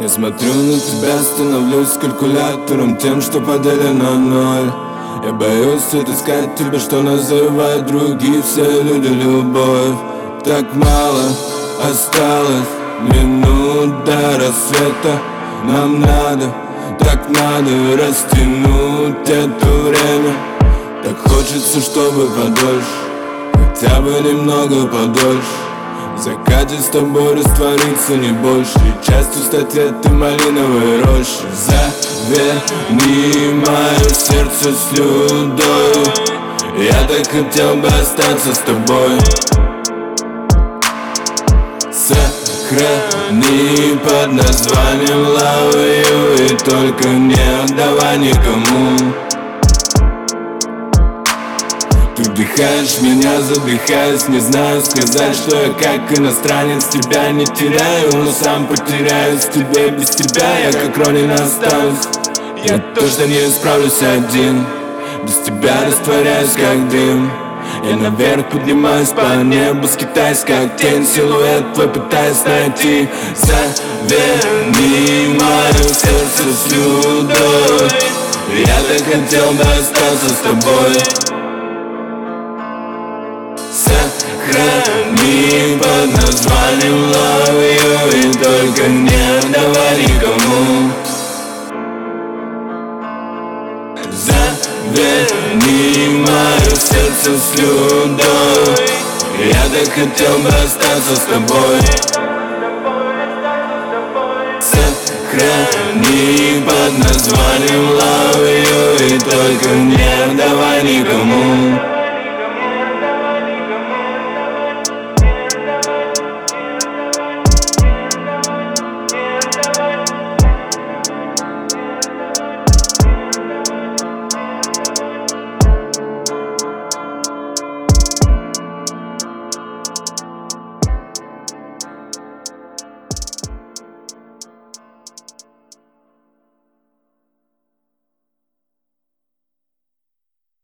Я смотрю на тебя, становлюсь калькулятором, тем, что поделено на ноль. Я боюсь отыскать тебя, что называют другие все люди любовь. Так мало осталось минут до рассвета. Нам надо, так надо растянуть это время. Так хочется, чтобы подольше, хотя бы немного подольше. В закате с тобой раствориться не больше, и частью стать этой малиновой рощи. Заверни мое сердце слюдой, я так хотел бы остаться с тобой. Сохрани под названием Love You, и только не отдавай никому. Ты вдыхаешь меня, задыхаюсь, не знаю сказать, что я как иностранец тебя не теряю, но сам потеряюсь в тебе, без тебя я как Ронин останусь. Я точно не справлюсь один, без тебя растворяюсь как дым. Я наверх поднимаюсь по небу, скитаюсь как тень, силуэт твой пытаюсь найти. Заверни мое сердце слюдой, я так хотел бы остаться с тобой. Сохрани под названием Love You, и только не отдавай никому. Заверни мое сердце слюдой, я так хотел бы остаться с тобой. Сохрани под названием Love You, и только не отдавай никому.